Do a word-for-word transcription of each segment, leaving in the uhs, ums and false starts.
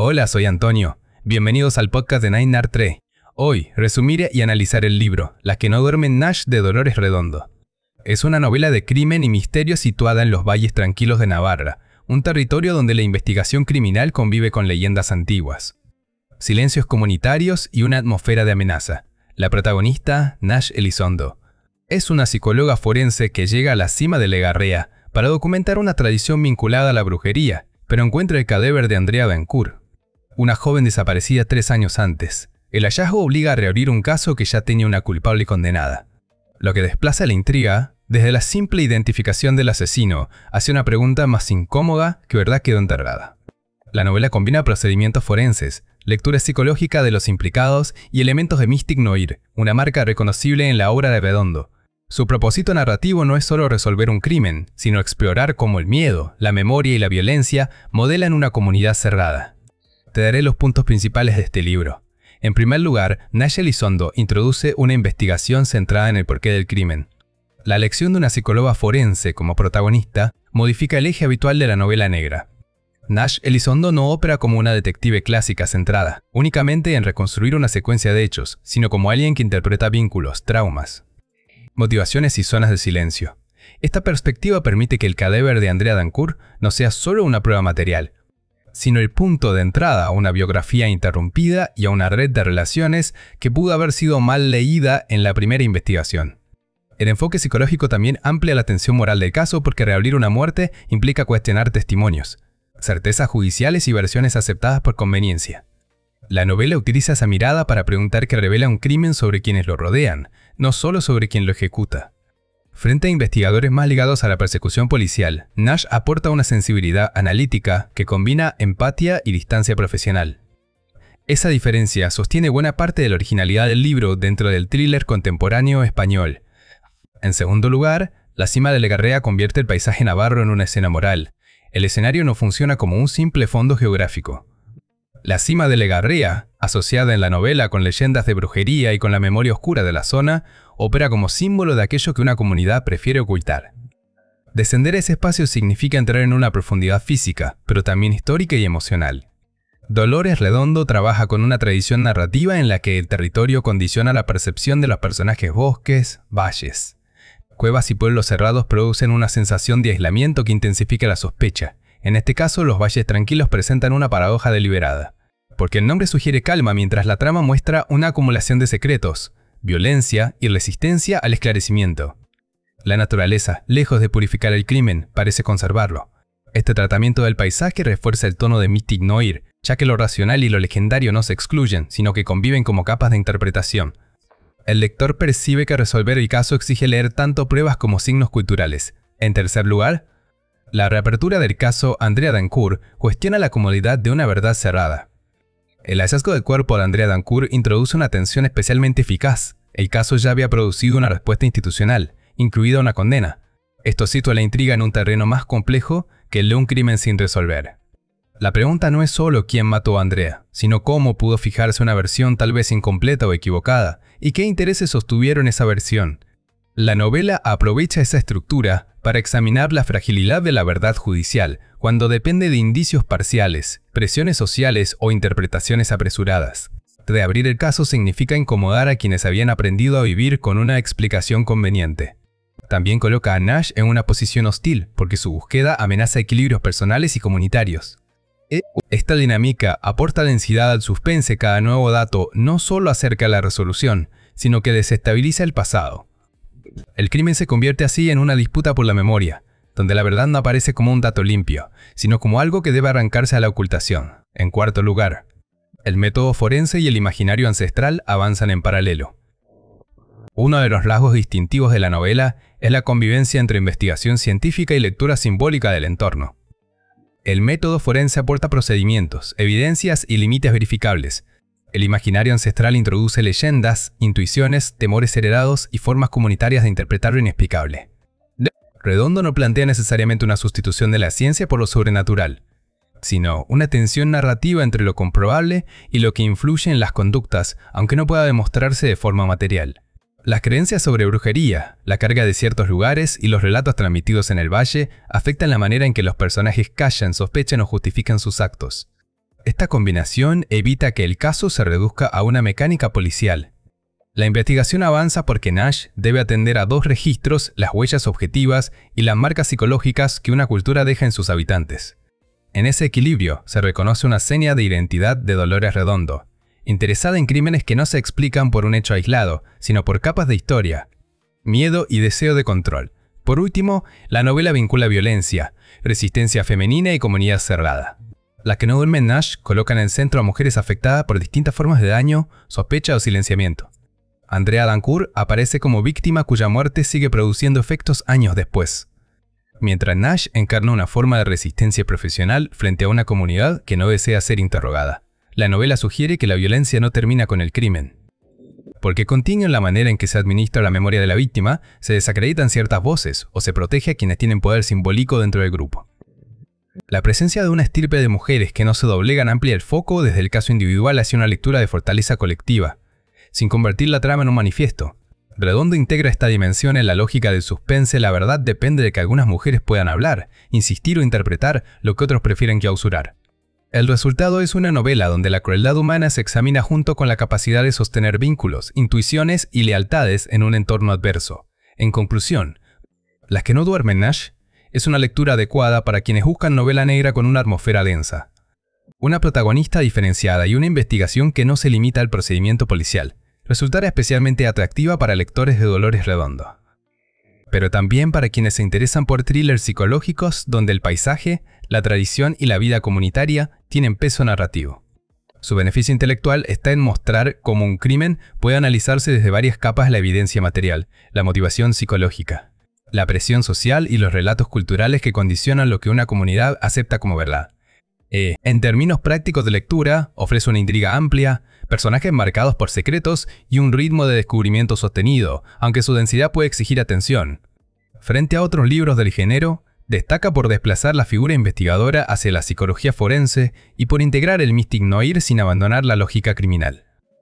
Hola, soy Antonio. Bienvenidos al podcast de Nine Art tres. Hoy, resumiré y analizar el libro Las que no duermen Nash de Dolores Redondo. Es una novela de crimen y misterio situada en los valles tranquilos de Navarra, un territorio donde la investigación criminal convive con leyendas antiguas. Silencios comunitarios y una atmósfera de amenaza. La protagonista, Nash Elizondo, es una psicóloga forense que llega a la cima de Legarrea para documentar una tradición vinculada a la brujería, pero encuentra el cadáver de Andrea Dancourt, una joven desaparecida tres años antes. El hallazgo obliga a reabrir un caso que ya tenía una culpable condenada, lo que desplaza la intriga desde la simple identificación del asesino hacia una pregunta más incómoda que verdad quedó enterrada. La novela combina procedimientos forenses, lectura psicológica de los implicados y elementos de Mystic Noir, una marca reconocible en la obra de Redondo. Su propósito narrativo no es solo resolver un crimen, sino explorar cómo el miedo, la memoria y la violencia modelan una comunidad cerrada. Te daré los puntos principales de este libro. En primer lugar, Nash Elizondo introduce una investigación centrada en el porqué del crimen. La elección de una psicóloga forense como protagonista modifica el eje habitual de la novela negra. Nash Elizondo no opera como una detective clásica centrada únicamente en reconstruir una secuencia de hechos, sino como alguien que interpreta vínculos, traumas, motivaciones y zonas de silencio. Esta perspectiva permite que el cadáver de Andrea Dancourt no sea solo una prueba material, sino el punto de entrada a una biografía interrumpida y a una red de relaciones que pudo haber sido mal leída en la primera investigación. El enfoque psicológico también amplia la tensión moral del caso porque reabrir una muerte implica cuestionar testimonios, certezas judiciales y versiones aceptadas por conveniencia. La novela utiliza esa mirada para preguntar que revela un crimen sobre quienes lo rodean, no solo sobre quien lo ejecuta. Frente a investigadores más ligados a la persecución policial, Nash aporta una sensibilidad analítica que combina empatía y distancia profesional. Esa diferencia sostiene buena parte de la originalidad del libro dentro del thriller contemporáneo español. En segundo lugar, la cima de Legarrea convierte el paisaje navarro en una escena moral. El escenario no funciona como un simple fondo geográfico. La cima de Legarrea, asociada en la novela con leyendas de brujería y con la memoria oscura de la zona, opera como símbolo de aquello que una comunidad prefiere ocultar. Descender a ese espacio significa entrar en una profundidad física, pero también histórica y emocional. Dolores Redondo trabaja con una tradición narrativa en la que el territorio condiciona la percepción de los personajes bosques, valles. Cuevas y pueblos cerrados producen una sensación de aislamiento que intensifica la sospecha. En este caso, los valles tranquilos presentan una paradoja deliberada, porque el nombre sugiere calma mientras la trama muestra una acumulación de secretos, violencia y resistencia al esclarecimiento. La naturaleza, lejos de purificar el crimen, parece conservarlo. Este tratamiento del paisaje refuerza el tono de Mystic Noir, ya que lo racional y lo legendario no se excluyen, sino que conviven como capas de interpretación. El lector percibe que resolver el caso exige leer tanto pruebas como signos culturales. En tercer lugar, la reapertura del caso Andrea Dancourt cuestiona la comodidad de una verdad cerrada. El hallazgo del cuerpo de Andrea Dancourt introduce una tensión especialmente eficaz. El caso ya había producido una respuesta institucional, incluida una condena. Esto sitúa la intriga en un terreno más complejo que el de un crimen sin resolver. La pregunta no es solo quién mató a Andrea, sino cómo pudo fijarse una versión tal vez incompleta o equivocada, y qué intereses sostuvieron esa versión. La novela aprovecha esa estructura para examinar la fragilidad de la verdad judicial, cuando depende de indicios parciales, presiones sociales o interpretaciones apresuradas. Reabrir el caso significa incomodar a quienes habían aprendido a vivir con una explicación conveniente. También coloca a Nash en una posición hostil, porque su búsqueda amenaza equilibrios personales y comunitarios. Esta dinámica aporta densidad al suspense. Cada nuevo dato no solo acerca la resolución, sino que desestabiliza el pasado. El crimen se convierte así en una disputa por la memoria, donde la verdad no aparece como un dato limpio, sino como algo que debe arrancarse a la ocultación. En cuarto lugar, el método forense y el imaginario ancestral avanzan en paralelo. Uno de los rasgos distintivos de la novela es la convivencia entre investigación científica y lectura simbólica del entorno. El método forense aporta procedimientos, evidencias y límites verificables. El imaginario ancestral introduce leyendas, intuiciones, temores heredados y formas comunitarias de interpretar lo inexplicable. Redondo no plantea necesariamente una sustitución de la ciencia por lo sobrenatural, sino una tensión narrativa entre lo comprobable y lo que influye en las conductas, aunque no pueda demostrarse de forma material. Las creencias sobre brujería, la carga de ciertos lugares y los relatos transmitidos en el valle afectan la manera en que los personajes callan, sospechan o justifican sus actos. Esta combinación evita que el caso se reduzca a una mecánica policial. La investigación avanza porque Nash debe atender a dos registros, las huellas objetivas y las marcas psicológicas que una cultura deja en sus habitantes. En ese equilibrio se reconoce una seña de identidad de Dolores Redondo, interesada en crímenes que no se explican por un hecho aislado, sino por capas de historia, miedo y deseo de control. Por último, la novela vincula violencia, resistencia femenina y comunidad cerrada. Las que no duermen Nash colocan en el centro a mujeres afectadas por distintas formas de daño, sospecha o silenciamiento. Andrea Dancourt aparece como víctima cuya muerte sigue produciendo efectos años después, mientras Nash encarna una forma de resistencia profesional frente a una comunidad que no desea ser interrogada. La novela sugiere que la violencia no termina con el crimen, porque contiene la manera en que se administra la memoria de la víctima, se desacreditan ciertas voces o se protege a quienes tienen poder simbólico dentro del grupo. La presencia de una estirpe de mujeres que no se doblegan amplia el foco desde el caso individual hacia una lectura de fortaleza colectiva, sin convertir la trama en un manifiesto. Redondo integra esta dimensión en la lógica del suspense. La verdad depende de que algunas mujeres puedan hablar, insistir o interpretar lo que otros prefieren clausurar. El resultado es una novela donde la crueldad humana se examina junto con la capacidad de sostener vínculos, intuiciones y lealtades en un entorno adverso. En conclusión, Las que no duermen Nash es una lectura adecuada para quienes buscan novela negra con una atmósfera densa, una protagonista diferenciada y una investigación que no se limita al procedimiento policial. Resultará especialmente atractiva para lectores de Dolores Redondo, pero también para quienes se interesan por thrillers psicológicos donde el paisaje, la tradición y la vida comunitaria tienen peso narrativo. Su beneficio intelectual está en mostrar cómo un crimen puede analizarse desde varias capas: la evidencia material, la motivación psicológica, la presión social y los relatos culturales que condicionan lo que una comunidad acepta como verdad. Eh, en términos prácticos de lectura, ofrece una intriga amplia, personajes marcados por secretos y un ritmo de descubrimiento sostenido, aunque su densidad puede exigir atención. Frente a otros libros del género, destaca por desplazar la figura investigadora hacia la psicología forense y por integrar el mystic noir sin abandonar la lógica criminal.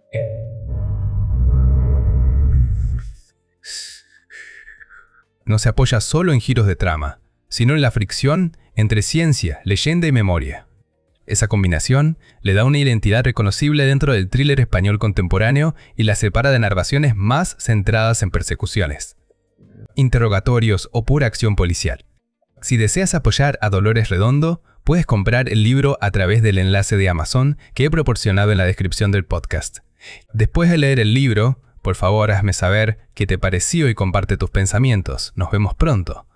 No se apoya solo en giros de trama, sino en la fricción entre ciencia, leyenda y memoria. Esa combinación le da una identidad reconocible dentro del thriller español contemporáneo y la separa de narraciones más centradas en persecuciones, interrogatorios o pura acción policial. Si deseas apoyar a Dolores Redondo, puedes comprar el libro a través del enlace de Amazon que he proporcionado en la descripción del podcast. Después de leer el libro, por favor hazme saber qué te pareció y comparte tus pensamientos. Nos vemos pronto.